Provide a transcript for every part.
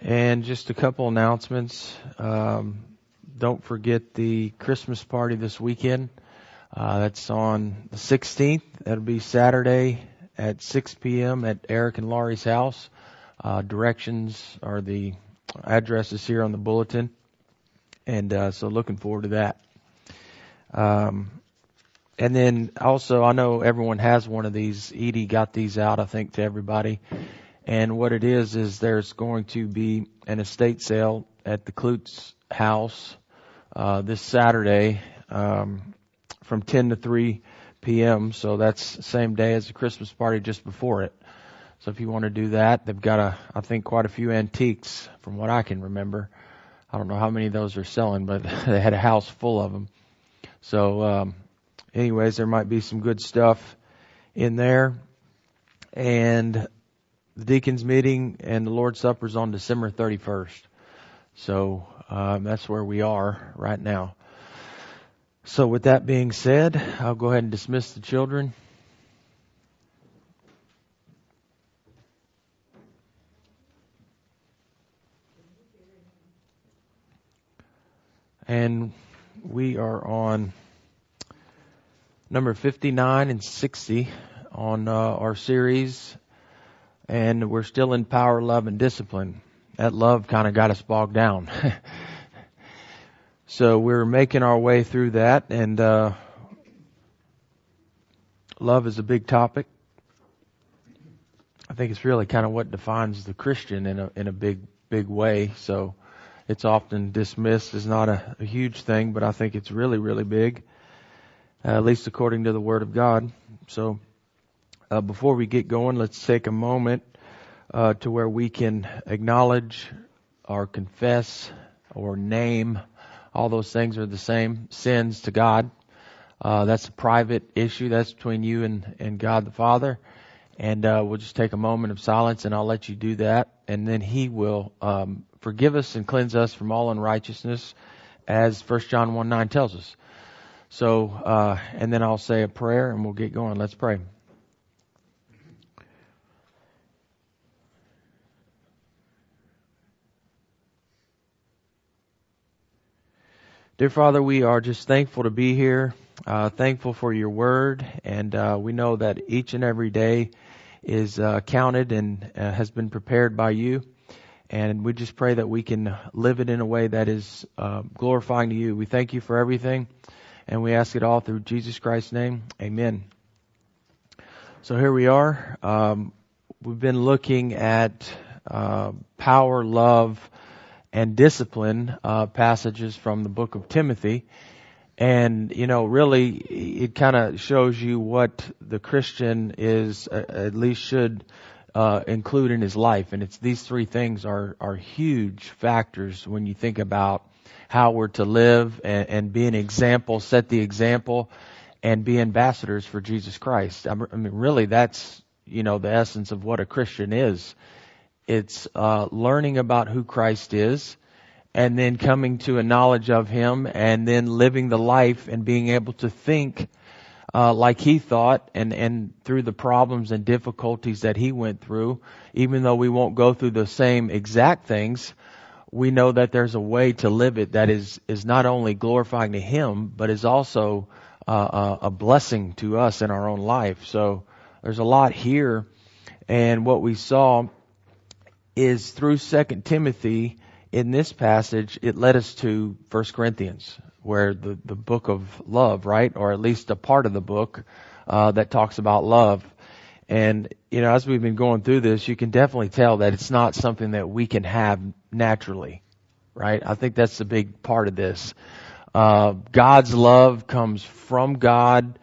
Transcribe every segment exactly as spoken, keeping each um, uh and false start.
And just a couple announcements. Um, don't forget the Christmas party this weekend. Uh, that's on the sixteenth. That'll be Saturday at six p.m. at Eric and Laurie's house. Uh, directions are the addresses here on the bulletin. And uh, so looking forward to that. Um, and then also, I know everyone has one of these. Edie got these out, I think, to everybody. And what it is, is there's going to be an estate sale at the Klutz house uh, this Saturday um, from ten to three p.m. So that's the same day as the Christmas party, just before it. So if you want to do that, they've got, a, I think, quite a few antiques from what I can remember. I don't know how many of those are selling, but they had a house full of them. So um, anyways, there might be some good stuff in there. And the deacons meeting and the Lord's Supper is on December thirty-first. So um, that's where we are right now. So with that being said, I'll go ahead and dismiss the children. And we are on number fifty-nine and sixty on uh, our series. And we're still in power, love, and discipline. That love kind of got us bogged down. So we're making our way through that. And uh, love is a big topic. I think it's really kind of what defines the Christian in a in a big, big way. So it's often dismissed as not a, a huge thing, but I think it's really, really big, uh, at least according to the Word of God. So Uh, before we get going, let's take a moment uh, to where we can acknowledge or confess or name. All those things are the same sins to God. Uh, that's a private issue. That's between you and, and God the Father. And uh, we'll just take a moment of silence, and I'll let you do that. And then He will um, forgive us and cleanse us from all unrighteousness, as First John one nine tells us. So, uh, and then I'll say a prayer, and we'll get going. Let's pray. Dear Father, we are just thankful to be here, uh, thankful for your word, and uh, we know that each and every day is uh, counted and uh, has been prepared by you, and we just pray that we can live it in a way that is uh, glorifying to you. We thank you for everything, and we ask it all through Jesus Christ's name. Amen. So here we are. Um, we've been looking at uh, power, love, and discipline uh, passages from the book of Timothy. And, you know, really it kind of shows you what the Christian is, uh, at least should uh, include in his life. And it's these three things are, are huge factors when you think about how we're to live and, and be an example, set the example, and be ambassadors for Jesus Christ. I mean, really that's, you know, the essence of what a Christian is. It's uh, learning about who Christ is, and then coming to a knowledge of Him, and then living the life and being able to think uh, like He thought, and, and through the problems and difficulties that He went through. Even though we won't go through the same exact things, we know that there's a way to live it that is, is not only glorifying to Him, but is also uh, a blessing to us in our own life. So there's a lot here, and what we saw is through Second Timothy, in this passage, it led us to First Corinthians, where the, the book of love, right? Or at least a part of the book uh, that talks about love. And, you know, as we've been going through this, you can definitely tell that it's not something that we can have naturally, right? I think that's the big part of this. Uh, God's love comes from God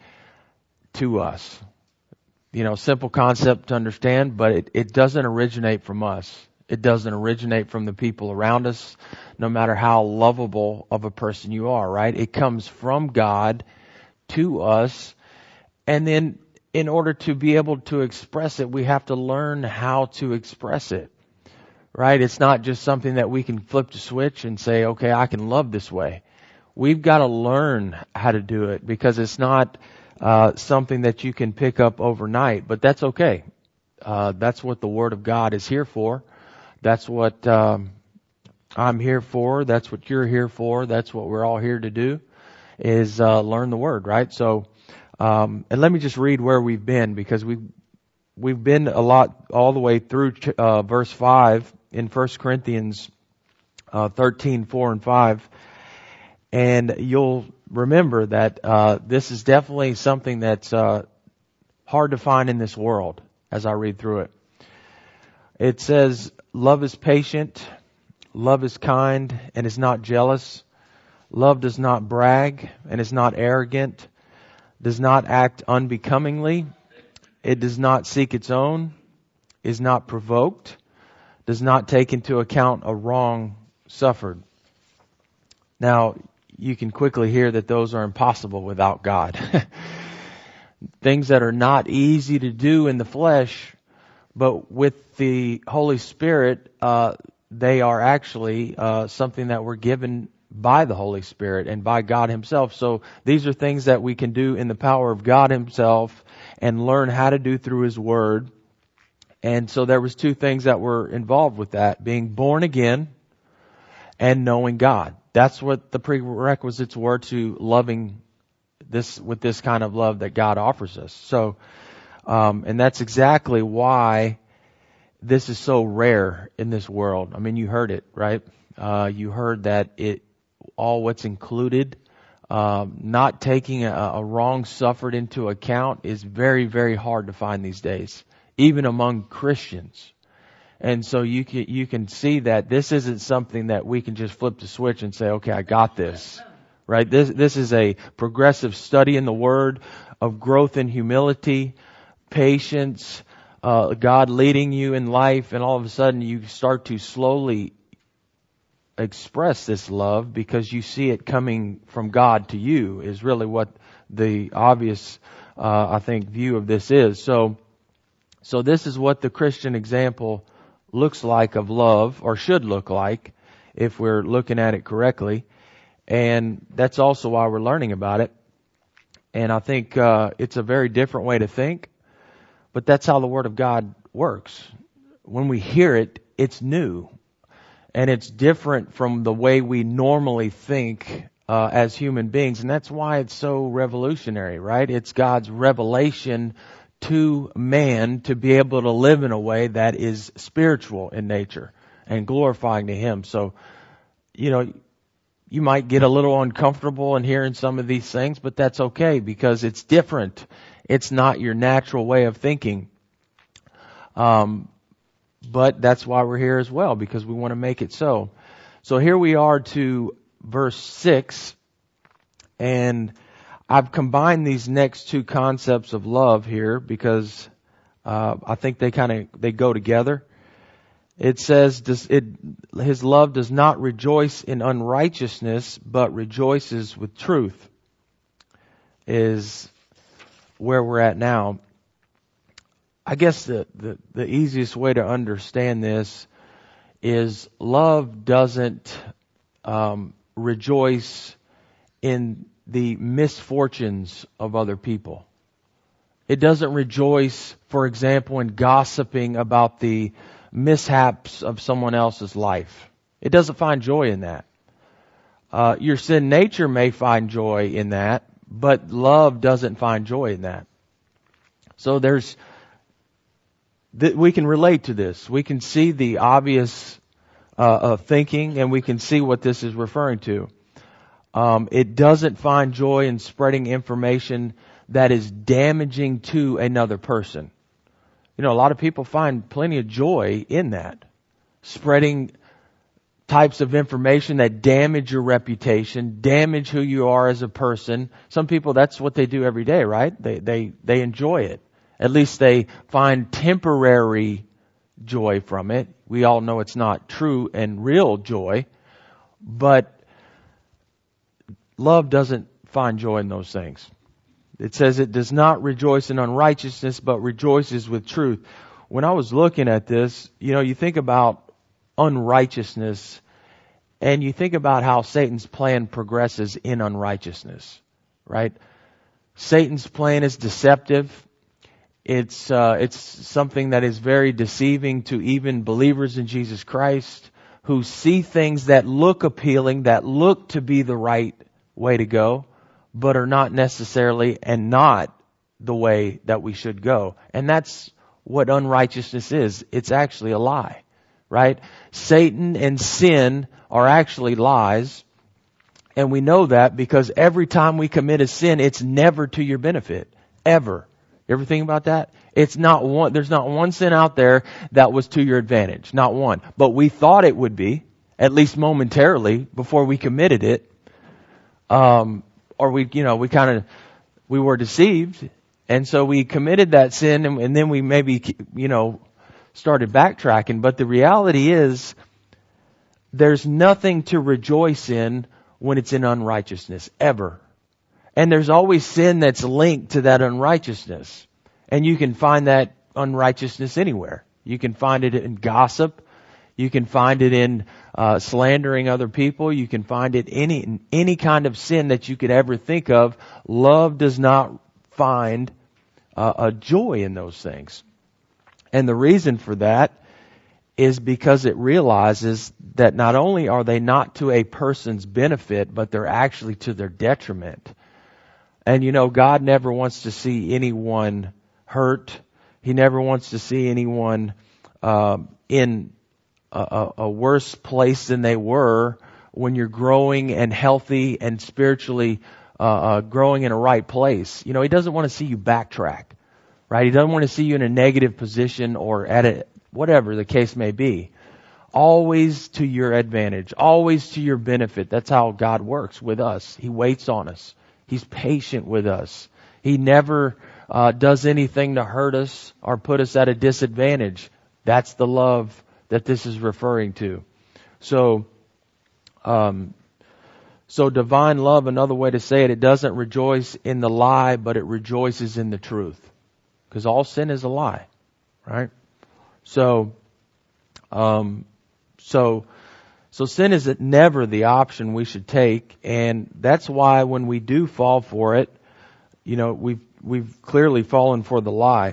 to us. You know, simple concept to understand, but it, it doesn't originate from us. It doesn't originate from the people around us, no matter how lovable of a person you are, right? It comes from God to us. And then in order to be able to express it, we have to learn how to express it, right? It's not just something that we can flip the switch and say, okay, I can love this way. We've got to learn how to do it, because it's not uh, something that you can pick up overnight, but that's okay. Uh, that's what the Word of God is here for, That's what um, I'm here for. That's what you're here for. That's what we're all here to do, is uh, learn the Word, right? So, um, and let me just read where we've been, because we've, we've been a lot all the way through uh, verse five in First Corinthians uh, thirteen, four and five. And you'll remember that uh, this is definitely something that's uh, hard to find in this world as I read through it. It says, love is patient, love is kind, and is not jealous. Love does not brag, and is not arrogant, does not act unbecomingly. It does not seek its own, is not provoked, does not take into account a wrong suffered. Now, you can quickly hear that those are impossible without God. Things that are not easy to do in the flesh, but with the Holy Spirit, uh, they are actually uh, something that we're given by the Holy Spirit and by God Himself. So these are things that we can do in the power of God Himself and learn how to do through His Word. And so there was two things that were involved with that: being born again and knowing God. That's what the prerequisites were to loving this with this kind of love that God offers us. So, um, and that's exactly why this is so rare in this world. I mean, you heard it, right? Uh, you heard that it all what's included, um, not taking a, a wrong suffered into account is very, very hard to find these days, even among Christians. And so you can, you can see that this isn't something that we can just flip the switch and say, okay, I got this, right? This, this is a progressive study in the Word of growth in humility, patience, uh, God leading you in life, and all of a sudden you start to slowly express this love because you see it coming from God to you, is really what the obvious, uh, I think, view of this is. So, so this is what the Christian example looks like of love, or should look like, if we're looking at it correctly. And that's also why we're learning about it. And I think uh, it's a very different way to think, but that's how the Word of God works. When we hear it, it's new. And it's different from the way we normally think uh, as human beings. And that's why it's so revolutionary, right? It's God's revelation to man to be able to live in a way that is spiritual in nature and glorifying to Him. So, you know, you might get a little uncomfortable in hearing some of these things, but that's okay because it's different. It's not your natural way of thinking. Um, but that's why we're here as well, because we want to make it so. So here we are to verse six, and I've combined these next two concepts of love here because uh, I think they kind of they go together. It says, does it, His love does not rejoice in unrighteousness, but rejoices with truth, is where we're at now. I guess the, the, the easiest way to understand this is love doesn't um, rejoice in the misfortunes of other people. It doesn't rejoice, for example, in gossiping about the mishaps of someone else's life. It doesn't find joy in that. Uh, your sin nature may find joy in that, but love doesn't find joy in that. So there's, th- we can relate to this. We can see the obvious uh, of thinking, and we can see what this is referring to. Um, it doesn't find joy in spreading information that is damaging to another person. You know, a lot of people find plenty of joy in that. Spreading types of information that damage your reputation, damage who you are as a person. Some people, that's what they do every day, right? They, they, they enjoy it. At least they find temporary joy from it. We all know it's not true and real joy, but love doesn't find joy in those things. It says it does not rejoice in unrighteousness, but rejoices with truth. When I was looking at this, you know, you think about unrighteousness, and you think about how Satan's plan progresses in unrighteousness, right? Satan's plan is deceptive. It's uh, it's something that is very deceiving to even believers in Jesus Christ who see things that look appealing, that look to be the right way to go, but are not necessarily and not the way that we should go. And that's what unrighteousness is. It's actually a lie, right? Satan and sin are actually lies. And we know that because every time we commit a sin, it's never to your benefit. Ever. You ever think about that? It's not one, there's not one sin out there that was to your advantage. Not one. But we thought it would be, at least momentarily, before we committed it. Um, or we, you know, we kind of, we were deceived. And so we committed that sin and, and then we maybe, you know, started backtracking. But the reality is, there's nothing to rejoice in when it's in unrighteousness, ever. And there's always sin that's linked to that unrighteousness. And you can find that unrighteousness anywhere. You can find it in gossip. You can find it in uh, slandering other people. You can find it any in any kind of sin that you could ever think of. Love does not find uh, a joy in those things. And the reason for that is because it realizes that not only are they not to a person's benefit, but they're actually to their detriment. And you know, God never wants to see anyone hurt. He never wants to see anyone uh, in a, a worse place than they were when you're growing and healthy and spiritually uh, uh, growing in a right place. You know, He doesn't want to see you backtrack, right? He doesn't want to see you in a negative position or at a, whatever the case may be. Always to your advantage, always to your benefit. That's how God works with us. He waits on us. He's patient with us. He never uh, does anything to hurt us or put us at a disadvantage. That's the love that this is referring to. So, um, so divine love, another way to say it, it doesn't rejoice in the lie, but it rejoices in the truth. Because all sin is a lie, right? So, um, so, so sin is never the option we should take, and that's why when we do fall for it, you know, we've we've clearly fallen for the lie.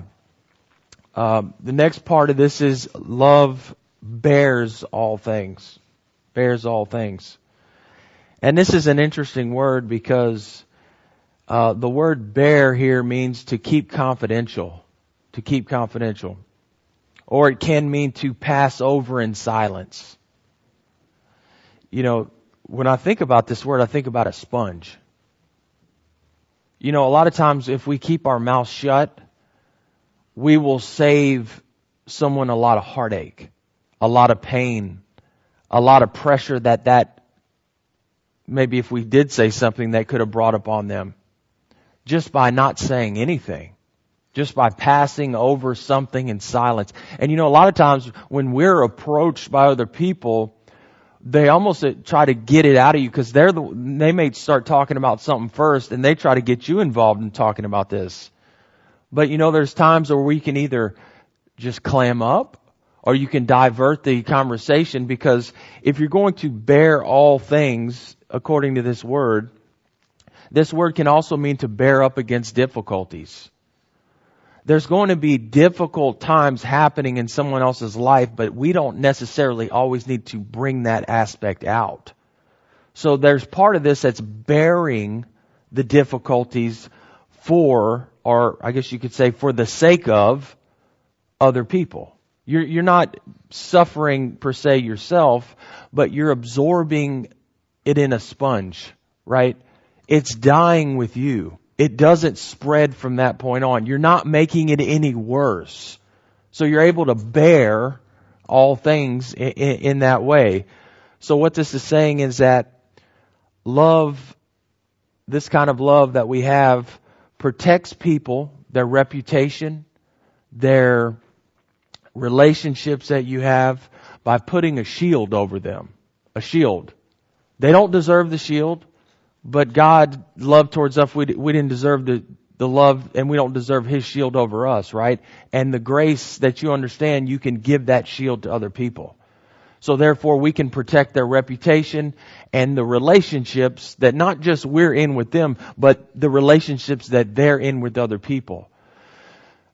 Um, the next part of this is love bears all things, bears all things, and this is an interesting word because uh, the word bear here means to keep confidential, to keep confidential. Or it can mean to pass over in silence. You know, when I think about this word, I think about a sponge. You know, a lot of times if we keep our mouth shut, we will save someone a lot of heartache, a lot of pain, a lot of pressure that that, maybe if we did say something that could have brought upon them, just by not saying anything. Just by passing over something in silence. And you know, a lot of times when we're approached by other people, they almost try to get it out of you because they're the, they may start talking about something first and they try to get you involved in talking about this. But you know, there's times where we can either just clam up or you can divert the conversation, because if you're going to bear all things according to this word, this word can also mean to bear up against difficulties. There's going to be difficult times happening in someone else's life, but we don't necessarily always need to bring that aspect out. So there's part of this that's bearing the difficulties for, or I guess you could say for the sake of, other people. You're, you're not suffering per se yourself, but you're absorbing it in a sponge, right? It's dying with you. It doesn't spread from that point on. You're not making it any worse. So you're able to bear all things in, in, in that way. So what this is saying is that love, this kind of love that we have, protects people, their reputation, their relationships that you have, by putting a shield over them. A shield. They don't deserve the shield. But God love towards us, we, we didn't deserve the, the love, and we don't deserve His shield over us, right? And the grace that you understand, you can give that shield to other people. So therefore we can protect their reputation and the relationships that not just we're in with them, but the relationships that they're in with other people.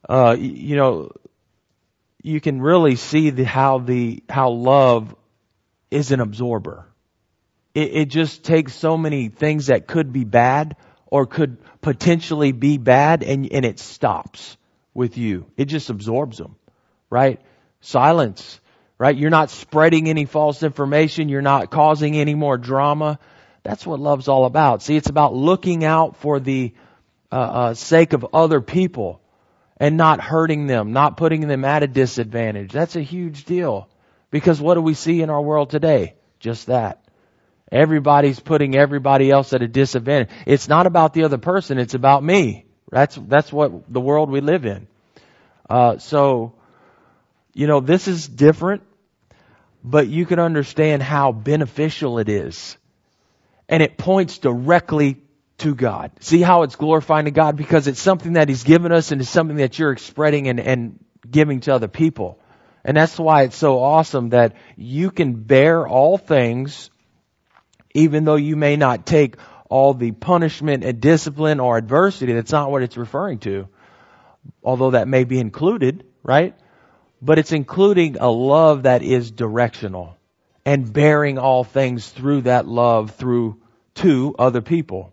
uh, you know, you can really see the, how the how love is an absorber. It, it just takes so many things that could be bad or could potentially be bad, and and it stops with you. It just absorbs them, right? Silence, right? You're not spreading any false information. You're not causing any more drama. That's what love's all about. See, it's about looking out for the uh, uh, sake of other people and not hurting them, not putting them at a disadvantage. That's a huge deal. Because what do we see in our world today? Just that. Everybody's putting everybody else at a disadvantage. It's not about the other person. It's about me. That's that's what the world we live in. Uh, so, you know, this is different, but you can understand how beneficial it is. And it points directly to God. See how it's glorifying to God? Because it's something that He's given us, and it's something that you're spreading and, and giving to other people. And that's why it's so awesome that you can bear all things, even though you may not take all the punishment and discipline or adversity. That's not what it's referring to. Although that may be included, right? But it's including a love that is directional and bearing all things through that love through to other people.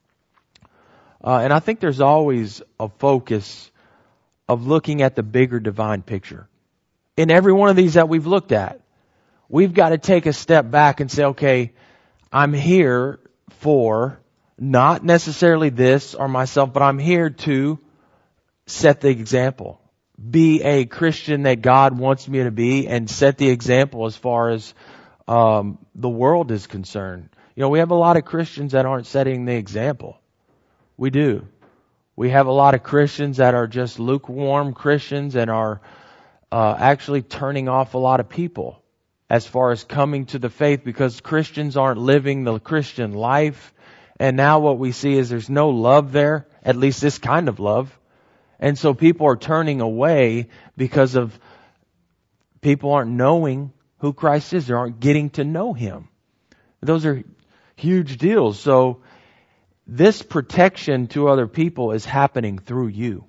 Uh, and I think there's always a focus of looking at the bigger divine picture. In every one of these that we've looked at, we've got to take a step back and say, okay, I'm here for not necessarily this or myself, but I'm here to set the example. Be a Christian that God wants me to be, and set the example as far as um, the world is concerned. You know, we have a lot of Christians that aren't setting the example. We do. We have a lot of Christians that are just lukewarm Christians and are uh, actually turning off a lot of people as far as coming to the faith, because Christians aren't living the Christian life. And now what we see is there's no love there, at least this kind of love. And so people are turning away because of people aren't knowing who Christ is. They aren't getting to know Him. Those are huge deals. So this protection to other people is happening through you.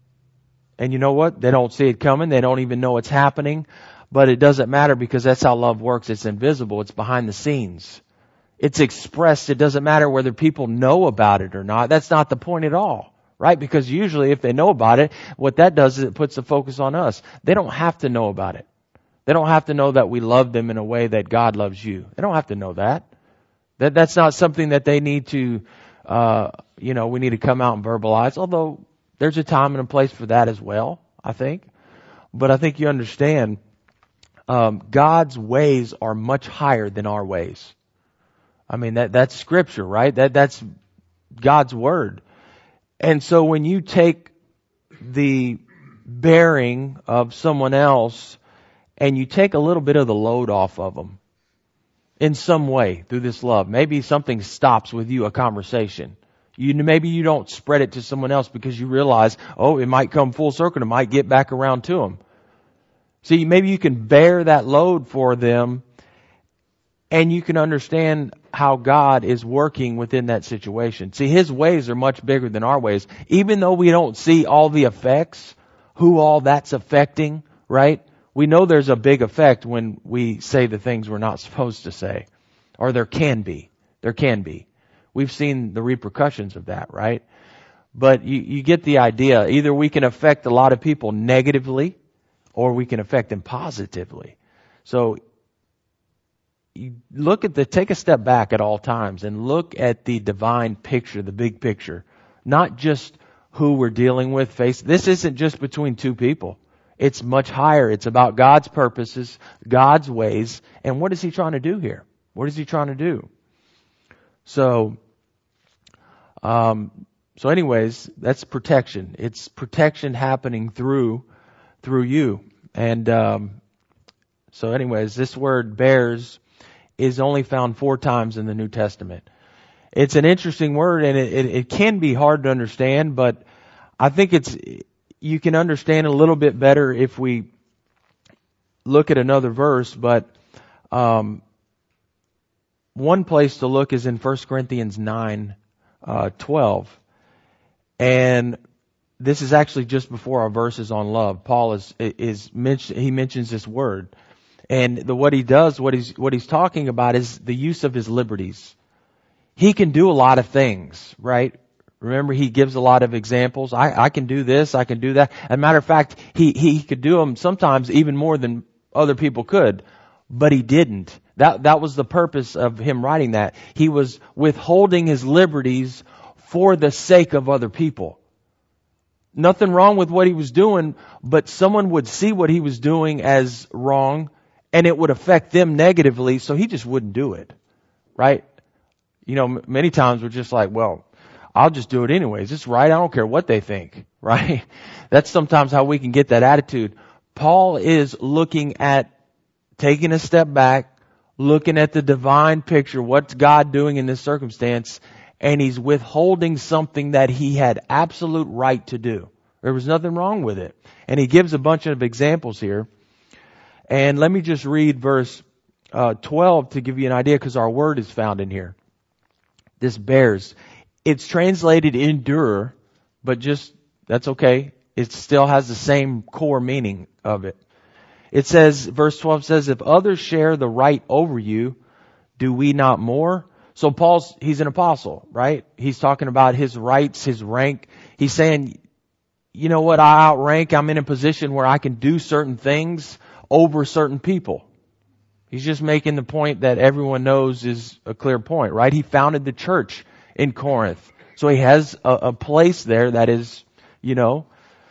And you know what? They don't see it coming. They don't even know it's happening. But it doesn't matter, because that's how love works. It's invisible. It's behind the scenes. It's expressed. It doesn't matter whether people know about it or not. That's not the point at all. Right? Because usually if they know about it, what that does is it puts the focus on us. They don't have to know about it. They don't have to know that we love them in a way that God loves you. They don't have to know that. That that's not something that they need to, uh, you know, we need to come out and verbalize. Although there's a time and a place for that as well, I think. But I think you understand, um, God's ways are much higher than our ways. I mean, that that's Scripture, right? That that's God's Word. And so when you take the bearing of someone else and you take a little bit of the load off of them in some way through this love, maybe something stops with you, a conversation. You maybe you don't spread it to someone else because you realize, oh, it might come full circle. It might get back around to them. See, maybe you can bear that load for them, and you can understand how God is working within that situation. See, His ways are much bigger than our ways. Even though we don't see all the effects, who all that's affecting, right? We know there's a big effect when we say the things we're not supposed to say. Or there can be. There can be. We've seen the repercussions of that, right? But you, you get the idea. Either we can affect a lot of people negatively, or we can affect them positively. So you look at the, take a step back at all times and look at the divine picture, the big picture. Not just who we're dealing with. Face. This isn't just between two people. It's much higher. It's about God's purposes, God's ways. And what is He trying to do here? What is He trying to do? So, um, so anyways, that's protection. It's protection happening through, through you. And, um, so anyways, this word bears is only found four times in the New Testament. It's an interesting word, and it, it, it can be hard to understand, but I think it's, you can understand a little bit better if we look at another verse. But um, one place to look is in First Corinthians nine, uh, twelve. And this is actually just before our verses on love. Paul is, is mentioned, he mentions this word. And the, what he does, what he's, what he's talking about is the use of his liberties. He can do a lot of things, right? Remember, he gives a lot of examples. I, I can do this, I can do that. As a matter of fact, he, he could do them sometimes even more than other people could, but he didn't. That, that was the purpose of him writing that. He was withholding his liberties for the sake of other people. Nothing wrong with what he was doing, but someone would see what he was doing as wrong and it would affect them negatively, so he just wouldn't do it. Right? You know, many times we're just like, well, I'll just do it anyways. It's right. I don't care what they think. Right? That's sometimes how we can get that attitude. Paul is looking at taking a step back, looking at the divine picture, what's God doing in this circumstance, and he's withholding something that he had absolute right to do. There was nothing wrong with it. And he gives a bunch of examples here. And let me just read verse uh, twelve to give you an idea, because our word is found in here. This bears. It's translated endure, but just, that's okay. It still has the same core meaning of it. It says, verse twelve says, if others share the right over you, do we not more? So Paul's, he's an apostle, right? He's talking about his rights, his rank. He's saying, you know what, I outrank, I'm in a position where I can do certain things over certain people. He's just making the point that everyone knows is a clear point, right? He founded the church in Corinth. So he has a, a place there that is, you know.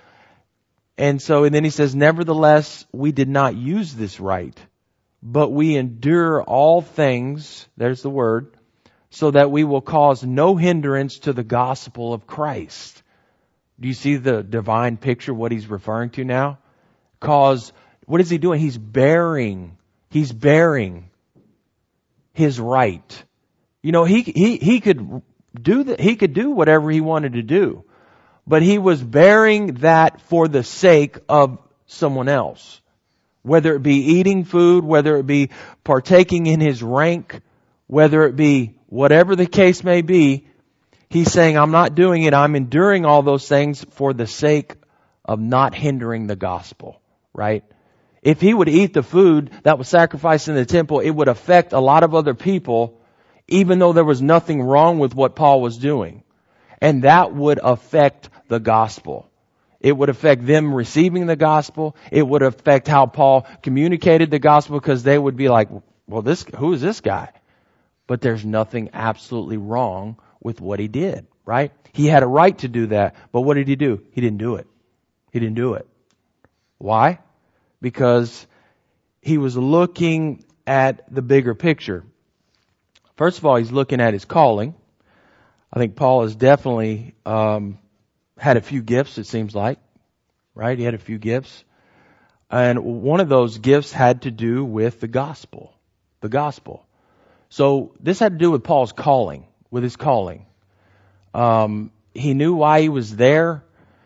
And so, and then he says, nevertheless, we did not use this right, but we endure all things, there's the word, so that we will cause no hindrance to the gospel of Christ. Do you see the divine picture, what he's referring to now? Cause, what is he doing? He's bearing, he's bearing his right. You know, he, he, he could do that, he could do whatever he wanted to do, but he was bearing that for the sake of someone else. Whether it be eating food, whether it be partaking in his rank, whether it be whatever the case may be, he's saying, I'm not doing it. I'm enduring all those things for the sake of not hindering the gospel, right? If he would eat the food that was sacrificed in the temple, it would affect a lot of other people, even though there was nothing wrong with what Paul was doing. And that would affect the gospel. It would affect them receiving the gospel. It would affect how Paul communicated the gospel, because they would be like, well, this, who is this guy? But there's nothing absolutely wrong with what he did, right? He had a right to do that, but what did he do? He didn't do it. He didn't do it. Why? Because he was looking at the bigger picture. First of all, he's looking at his calling. I think Paul has definitely um, had a few gifts, it seems like, right? He had a few gifts. And one of those gifts had to do with the gospel. The gospel. So this had to do with Paul's calling, with his calling. Um, he knew why he was there.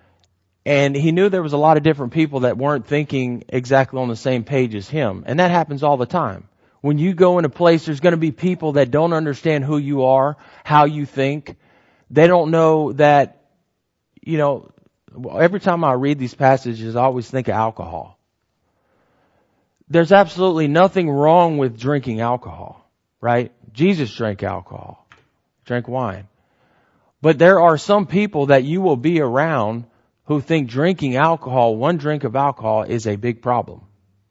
And he knew there was a lot of different people that weren't thinking exactly on the same page as him. And that happens all the time. When you go in a place, there's going to be people that don't understand who you are, how you think. They don't know that, you know, every time I read these passages, I always think of alcohol. There's absolutely nothing wrong with drinking alcohol, right? Jesus drank alcohol, drank wine. But there are some people that you will be around who think drinking alcohol, one drink of alcohol, is a big problem.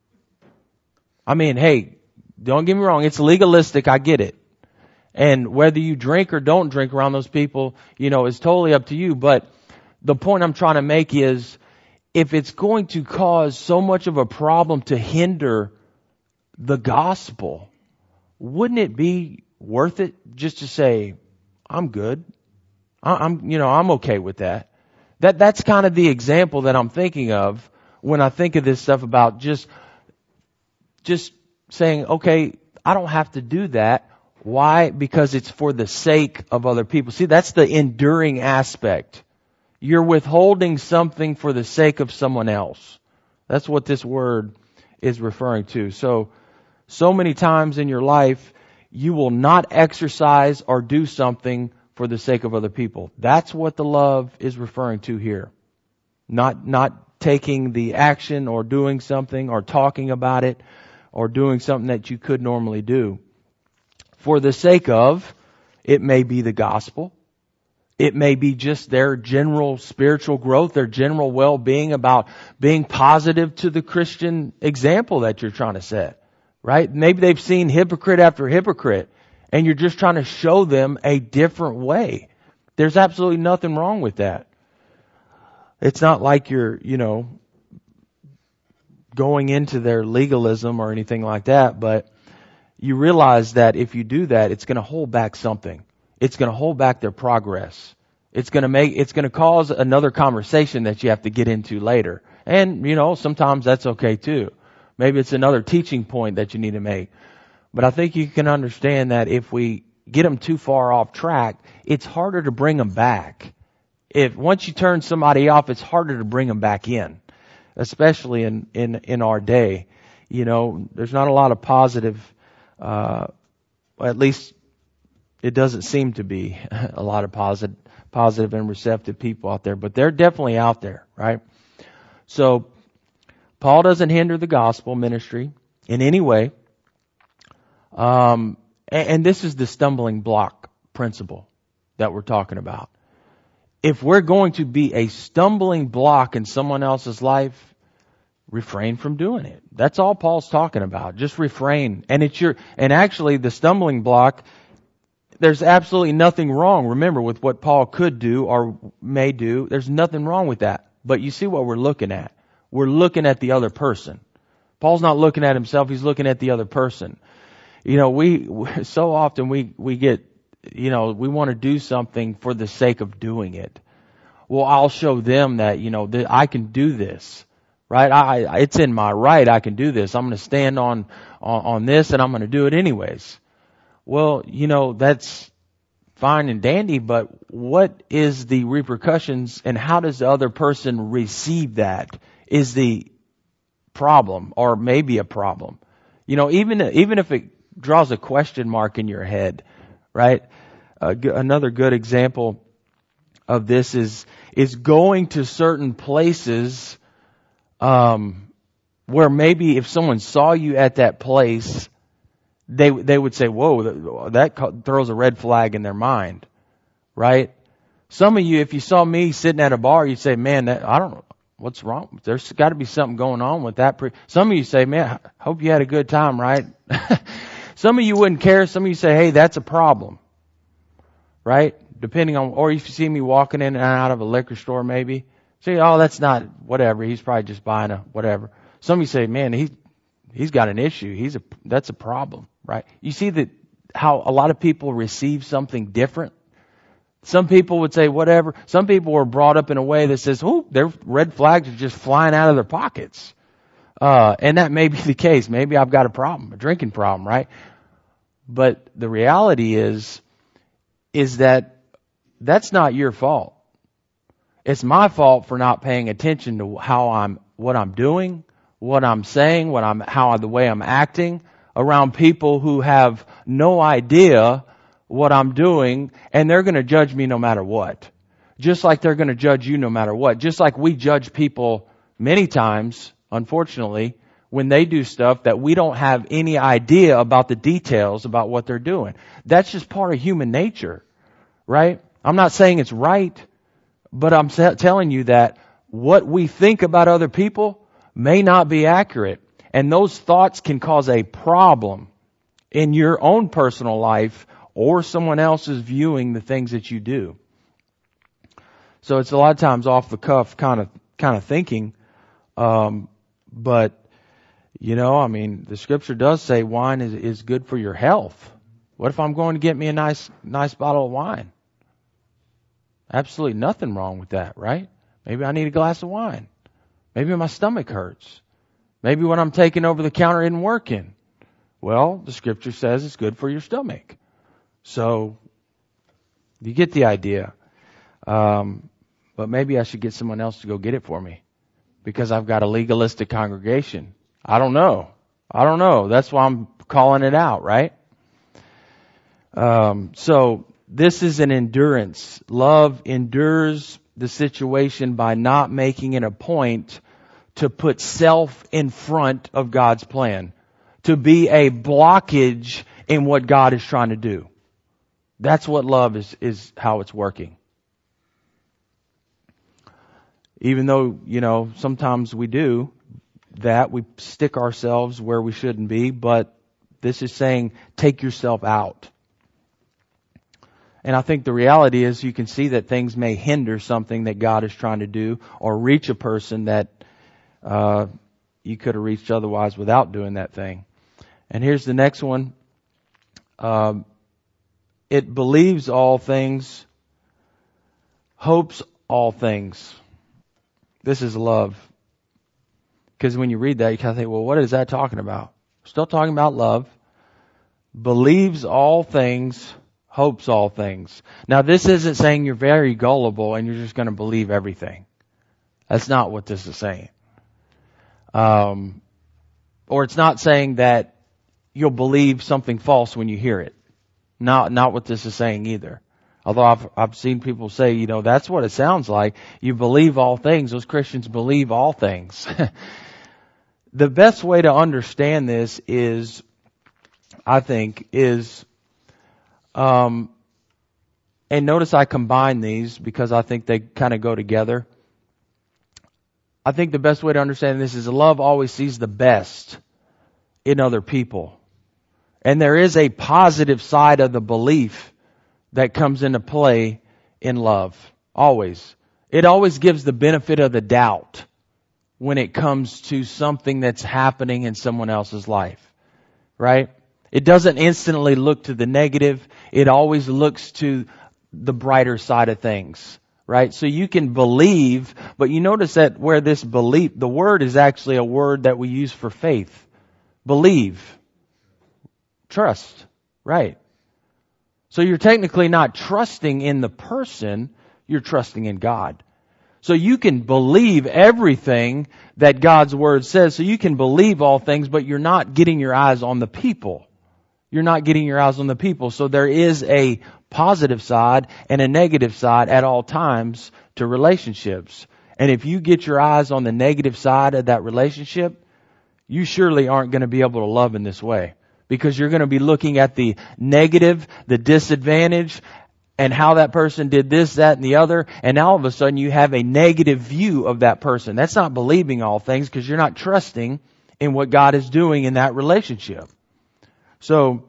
I mean, hey, don't get me wrong, it's legalistic, I get it. And whether you drink or don't drink around those people, you know, is totally up to you. But the point I'm trying to make is, if it's going to cause so much of a problem to hinder the gospel, wouldn't it be worth it just to say, I'm good. I'm, you know, I'm okay with that. That, that's kind of the example that I'm thinking of when I think of this stuff about just, just saying, okay, I don't have to do that. Why? Because it's for the sake of other people. See, that's the enduring aspect. You're withholding something for the sake of someone else. That's what this word is referring to. So, so many times in your life, you will not exercise or do something for the sake of other people. That's what the love is referring to here. Not, not taking the action or doing something or talking about it or doing something that you could normally do. For the sake of, it may be the gospel. It may be just their general spiritual growth, their general well-being, about being positive to the Christian example that you're trying to set, right? Maybe they've seen hypocrite after hypocrite, and you're just trying to show them a different way. There's absolutely nothing wrong with that. It's not like you're, you know, going into their legalism or anything like that, but you realize that if you do that, it's going to hold back something. It's going to hold back their progress. It's going to make, it's going to cause another conversation that you have to get into later. And, you know, sometimes that's okay too. Maybe it's another teaching point that you need to make. But I think you can understand that if we get them too far off track, it's harder to bring them back. If once you turn somebody off, it's harder to bring them back in, especially in, in, in our day. You know, there's not a lot of positive, uh, at least it doesn't seem to be a lot of positive, positive and receptive people out there, but they're definitely out there, right? So Paul doesn't hinder the gospel ministry in any way. Um, and, and this is the stumbling block principle that we're talking about. If we're going to be a stumbling block in someone else's life, refrain from doing it. That's all Paul's talking about. Just refrain. And it's your, and actually the stumbling block, there's absolutely nothing wrong, remember, with what Paul could do or may do. There's nothing wrong with that. But you see what we're looking at. We're looking at the other person. Paul's not looking at himself, he's looking at the other person. You know, we, so often we, we get, you know, we want to do something for the sake of doing it. Well, I'll show them that, you know, that I can do this, right? I, it's in my right. I can do this. I'm going to stand on, on, on this and I'm going to do it anyways. Well, you know, that's fine and dandy, but what is the repercussions and how does the other person receive that is the problem, or maybe a problem. You know, even, even if it draws a question mark in your head, right? Uh, g- another good example of this is, is going to certain places, um, where maybe if someone saw you at that place, they, they would say, whoa, that throws a red flag in their mind, right? Some of you, if you saw me sitting at a bar, you'd say, man, that, I don't know, what's wrong? There's got to be something going on with that. Pre-. Some of you say, man, I hope you had a good time, right? Some of you wouldn't care. Some of you say, hey, that's a problem. Right? Depending on, or if you see me walking in and out of a liquor store maybe, say, oh, that's not, whatever, he's probably just buying a whatever. Some of you say, man, he, he's got an issue. He's a, that's a problem, right? You see that how a lot of people receive something different? Some people would say whatever. Some people were brought up in a way that says, oh, their red flags are just flying out of their pockets. Uh, and that may be the case. Maybe I've got a problem, a drinking problem, right? But the reality is, is that that's not your fault. It's my fault for not paying attention to how I'm, what I'm doing, what I'm saying, what I'm, how the way I'm acting around people who have no idea what I'm doing, and they're going to judge me no matter what. Just like they're going to judge you no matter what. Just like we judge people many times, unfortunately, when they do stuff that we don't have any idea about the details about what they're doing. That's just part of human nature, right? I'm not saying it's right, but I'm telling you that what we think about other people may not be accurate. And those thoughts can cause a problem in your own personal life or someone else's viewing the things that you do. So it's a lot of times off the cuff kind of kind of thinking. Um, but, you know, I mean, the scripture does say wine is, is good for your health. What if I'm going to get me a nice nice bottle of wine? Absolutely nothing wrong with that, right? Maybe I need a glass of wine. Maybe my stomach hurts. Maybe what I'm taking over the counter isn't working. Well, the scripture says it's good for your stomach. So, you get the idea. Um, but maybe I should get someone else to go get it for me because I've got a legalistic congregation. I don't know. I don't know. That's why I'm calling it out, right? Um, so, this is an endurance. Love endures the situation by not making it a point to put self in front of God's plan, to be a blockage in what God is trying to do. That's what love is, is how it's working. Even though, you know, sometimes we do that, we stick ourselves where we shouldn't be, but this is saying, take yourself out. And I think the reality is you can see that things may hinder something that God is trying to do, or reach a person that uh, you could have reached otherwise without doing that thing. And here's the next one. Um, it believes all things, hopes all things. This is love. Because when you read that, you kind of think, well, what is that talking about? Still talking about love. Believes all things, hopes all things. Now, this isn't saying you're very gullible and you're just going to believe everything. That's not what this is saying. Um, or it's not saying that you'll believe something false when you hear it. Not, not what this is saying either. Although I've, I've seen people say, you know, that's what it sounds like. You believe all things. Those Christians believe all things. The best way to understand this is, I think, is, um, and notice I combine these because I think they kind of go together. I think the best way to understand this is love always sees the best in other people. And there is a positive side of the belief that comes into play in love. Always. It always gives the benefit of the doubt when it comes to something that's happening in someone else's life. Right? It doesn't instantly look to the negative. It always looks to the brighter side of things. Right? So you can believe, but you notice that where this belief, the word is actually a word that we use for faith. Believe. Trust. Right. So you're technically not trusting in the person, you're trusting in God. So you can believe everything that God's Word says. So you can believe all things, but you're not getting your eyes on the people. You're not getting your eyes on the people. So there is a positive side and a negative side at all times to relationships. And if you get your eyes on the negative side of that relationship, you surely aren't going to be able to love in this way. Because you're going to be looking at the negative, the disadvantage, and how that person did this, that, and the other. And all of a sudden you have a negative view of that person. That's not believing all things because you're not trusting in what God is doing in that relationship. So,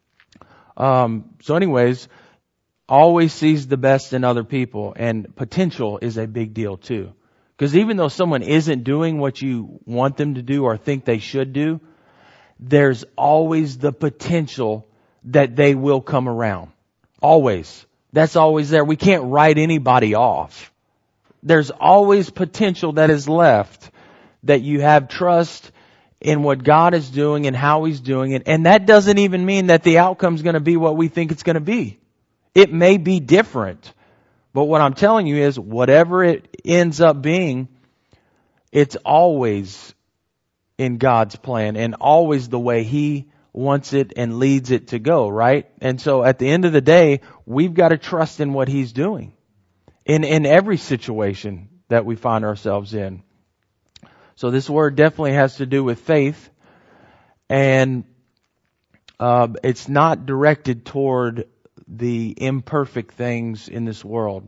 um, so anyways, always sees the best in other people. And potential is a big deal too. Because even though someone isn't doing what you want them to do or think they should do, there's always the potential that they will come around. Always. That's always there. We can't write anybody off. There's always potential that is left, that you have trust in what God is doing and how He's doing it. And that doesn't even mean that the outcome's going to be what we think it's going to be. It may be different. But what I'm telling you is, whatever it ends up being, it's always in God's plan and always the way He wants it and leads it to go, right? And so at the end of the day, we've got to trust in what He's doing in, in every situation that we find ourselves in. So this word definitely has to do with faith, and uh, it's not directed toward the imperfect things in this world,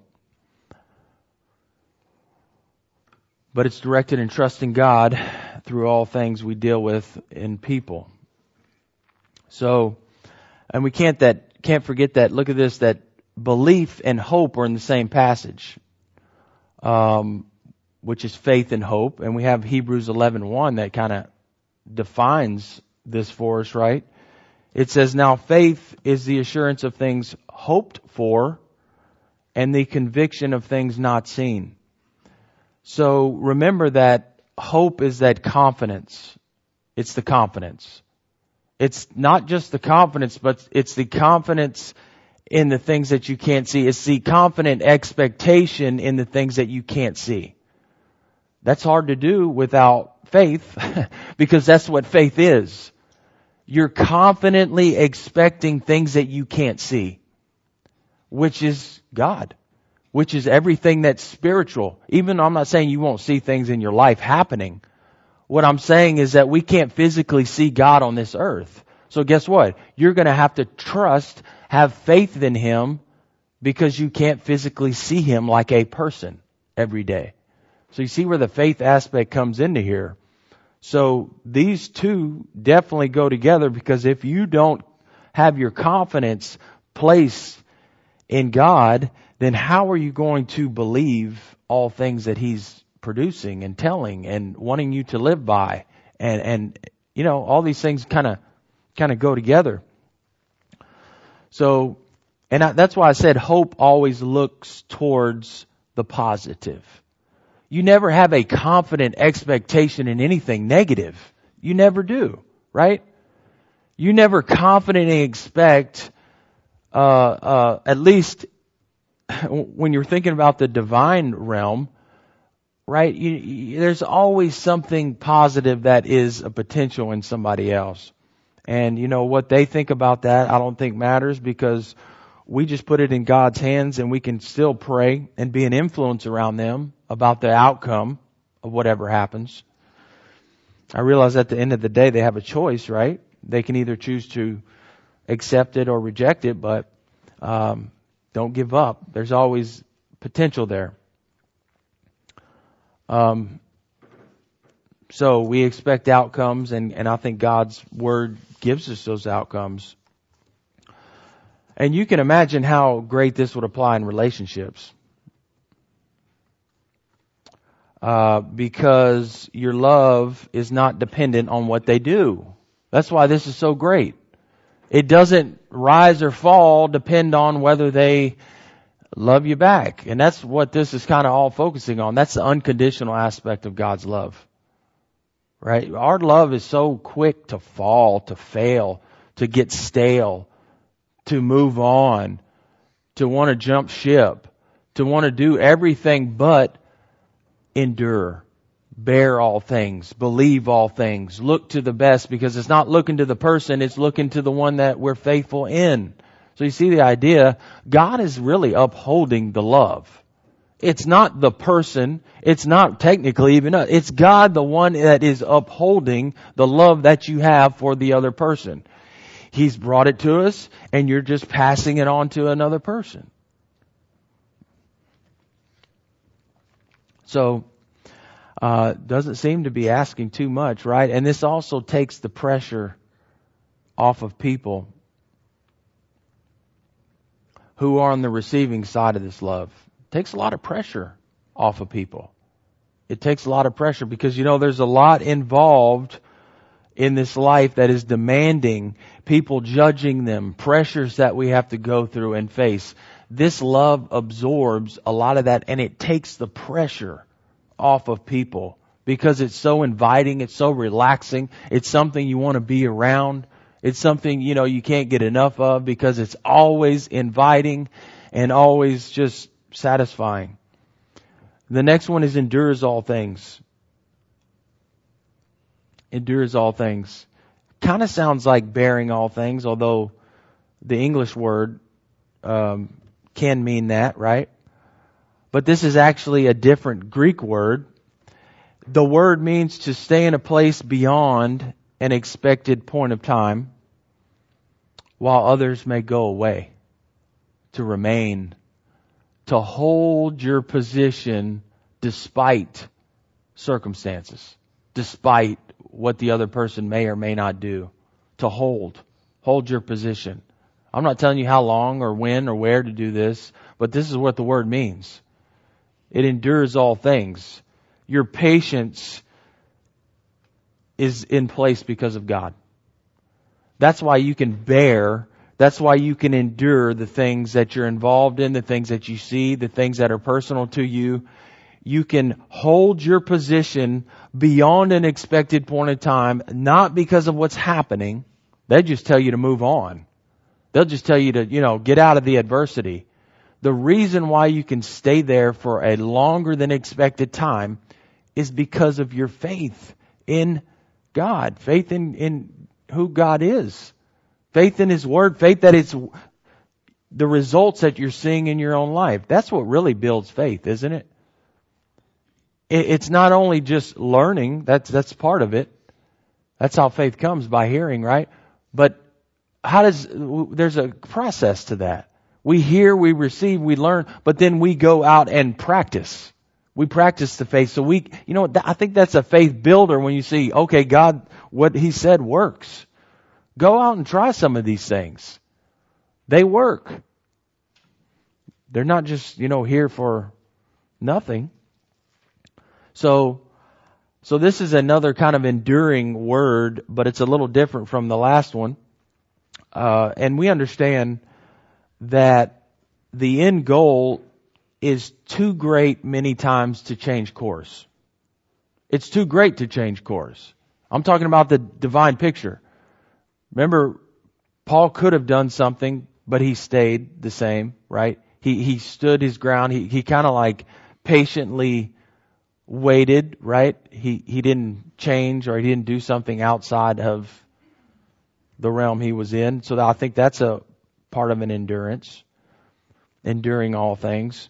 but it's directed in trusting God through all things we deal with in people. So, and we can't that can't forget that. Look at this: that belief and hope are in the same passage, um, which is faith and hope. And we have Hebrews eleven one that kind of defines this for us, right? It says, "Now faith is the assurance of things hoped for, and the conviction of things not seen." So remember that hope is that confidence. It's the confidence. It's not just the confidence, but it's the confidence in the things that you can't see. It's the confident expectation in the things that you can't see. That's hard to do without faith, because that's what faith is. You're confidently expecting things that you can't see, which is God, which is everything that's spiritual. Even though I'm not saying you won't see things in your life happening. What I'm saying is that we can't physically see God on this earth. So guess what? You're going to have to trust, have faith in Him, because you can't physically see Him like a person every day. So you see where the faith aspect comes into here. So these two definitely go together, because if you don't have your confidence placed in God, then how are you going to believe all things that He's producing and telling and wanting you to live by? And, and you know, all these things kind of kind of go together. So, and I, that's why I said hope always looks towards the positive. You never have a confident expectation in anything negative. You never do, right? You never confidently expect, uh, uh, at least when you're thinking about the divine realm, right? You, you, there's always something positive that is a potential in somebody else. And you know what they think about that, I don't think matters, because we just put it in God's hands, and we can still pray and be an influence around them about the outcome of whatever happens. I realize at the end of the day they have a choice, right? They can either choose to accept it or reject it, but um, don't give up. There's always potential there. Um, so we expect outcomes, and, and I think God's Word gives us those outcomes. And you can imagine how great this would apply in relationships. Uh, because your love is not dependent on what they do. That's why this is so great. It doesn't rise or fall depend on whether they love you back. And that's what this is kind of all focusing on. That's the unconditional aspect of God's love. Right? Our love is so quick to fall, to fail, to get stale, to move on, to want to jump ship, to want to do everything but endure, bear all things, believe all things, look to the best, because it's not looking to the person, it's looking to the one that we're faithful in. So you see the idea, God is really upholding the love. It's not the person, it's not technically even, it's God, the one that is upholding the love that you have for the other person. He's brought it to us, and you're just passing it on to another person. So, uh, doesn't seem to be asking too much, right? And this also takes the pressure off of people who are on the receiving side of this love. It takes a lot of pressure off of people. It takes a lot of pressure because, you know, there's a lot involved in this life that is demanding, people judging them, pressures that we have to go through and face. This love absorbs a lot of that, and it takes the pressure off of people because it's so inviting, it's so relaxing, it's something you want to be around. It's something, you know, you can't get enough of because it's always inviting and always just satisfying. The next one is endures all things. Endures all things. Kind of sounds like bearing all things, although the English word um, can mean that, right? But this is actually a different Greek word. The word means to stay in a place beyond an expected point of time, while others may go away. To remain, to hold your position despite circumstances, despite what the other person may or may not do. To hold, hold your position. I'm not telling you how long or when or where to do this, but this is what the word means. It endures all things. Your patience is in place because of God. That's why you can bear, that's why you can endure the things that you're involved in, the things that you see, the things that are personal to you. You can hold your position beyond an expected point of time, not because of what's happening. They just tell you to move on. They'll just tell you to, you know, get out of the adversity. The reason why you can stay there for a longer than expected time is because of your faith in God, faith in, in who God is, faith in His Word, faith that it's, the results that you're seeing in your own life. That's what really builds faith, isn't it? It's not only just learning, that's that's part of it. That's how faith comes, by hearing, right? But how does, there's a process to that. We hear, we receive, we learn, but then we go out and practice. We practice the faith. So we, you know, I think that's a faith builder when you see, okay, God, what He said works. Go out and try some of these things. They work. They're not just, you know, here for nothing. So, so this is another kind of enduring word, but it's a little different from the last one. Uh, and we understand that the end goal is too great many times to change course. It's too great to change course. I'm talking about the divine picture. Remember, Paul could have done something, but he stayed the same, right? He he stood his ground. He he kind of like patiently waited, right? He he didn't change or he didn't do something outside of the realm he was in. So I think that's a part of an endurance, enduring all things.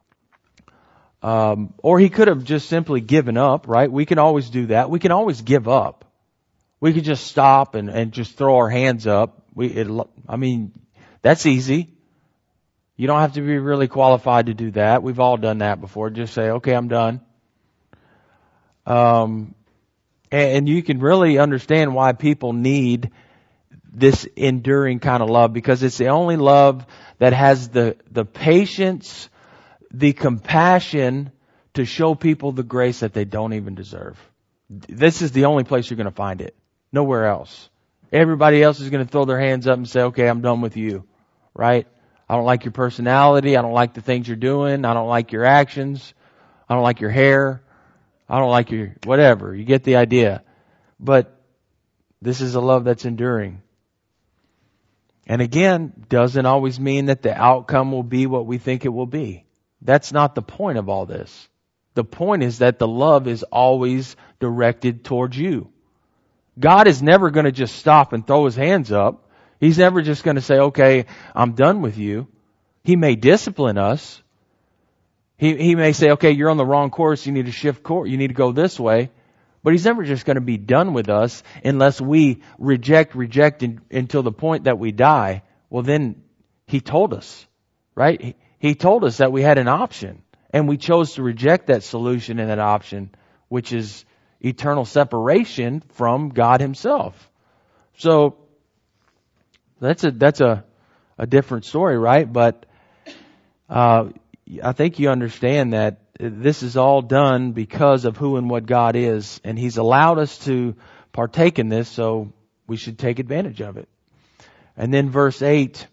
Um, or he could have just simply given up, right? We can always do that. We can always give up. We could just stop and, and just throw our hands up. We, it, I mean, that's easy. You don't have to be really qualified to do that. We've all done that before. Just say, okay, I'm done. Um, and, and you can really understand why people need this enduring kind of love, because it's the only love that has the, the patience, the compassion to show people the grace that they don't even deserve. This is the only place you're going to find it. Nowhere else. Everybody else is going to throw their hands up and say, okay, I'm done with you. Right? I don't like your personality. I don't like the things you're doing. I don't like your actions. I don't like your hair. I don't like your whatever. You get the idea. But this is a love that's enduring. And again, doesn't always mean that the outcome will be what we think it will be. That's not the point of all this. The point is that the love is always directed towards you. God is never going to just stop and throw His hands up. He's never just going to say, okay, I'm done with you. He may discipline us. He, he may say, okay, you're on the wrong course. You need to shift course. You need to go this way. But He's never just going to be done with us unless we reject, reject in, until the point that we die. Well, then He told us, right? He, he told us that we had an option, and we chose to reject that solution and that option, which is eternal separation from God Himself. So that's a that's a a different story, right? But uh, I think you understand that this is all done because of who and what God is, and He's allowed us to partake in this, so we should take advantage of it. And then verse eight,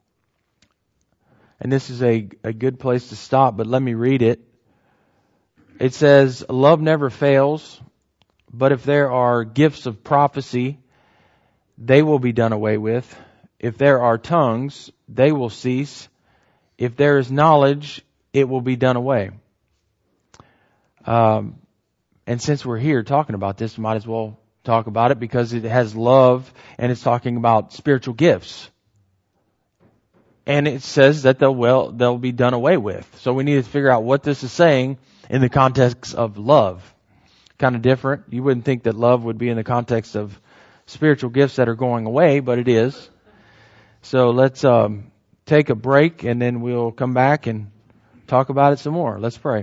and this is a, a good place to stop, but let me read it. It says, love never fails, but if there are gifts of prophecy, they will be done away with. If there are tongues, they will cease. If there is knowledge, it will be done away. Um, and since we're here talking about this, we might as well talk about it because it has love and it's talking about spiritual gifts. And it says that they'll, well, they'll be done away with. So we need to figure out what this is saying in the context of love. Kind of different. You wouldn't think that love would be in the context of spiritual gifts that are going away, but it is. So let's um, take a break and then we'll come back and talk about it some more. Let's pray.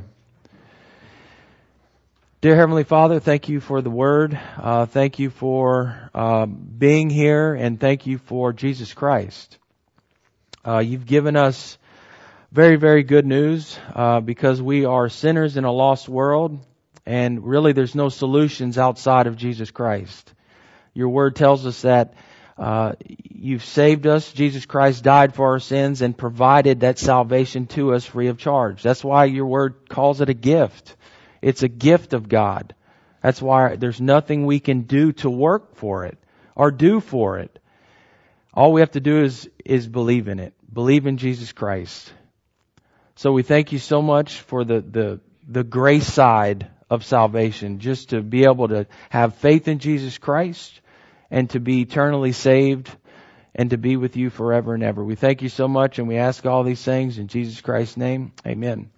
Dear Heavenly Father, thank you for the Word. Uh, thank you for uh, being here, and thank you for Jesus Christ. Uh, you've given us very, very good news uh, because we are sinners in a lost world, and really there's no solutions outside of Jesus Christ. Your Word tells us that uh, you've saved us. Jesus Christ died for our sins and provided that salvation to us free of charge. That's why your Word calls it a gift. It's a gift of God. That's why there's nothing we can do to work for it or do for it. All we have to do is, is believe in it. Believe in Jesus Christ. So we thank you so much for the, the, the grace side of salvation, just to be able to have faith in Jesus Christ and to be eternally saved and to be with you forever and ever. We thank you so much, and we ask all these things in Jesus Christ's name. Amen.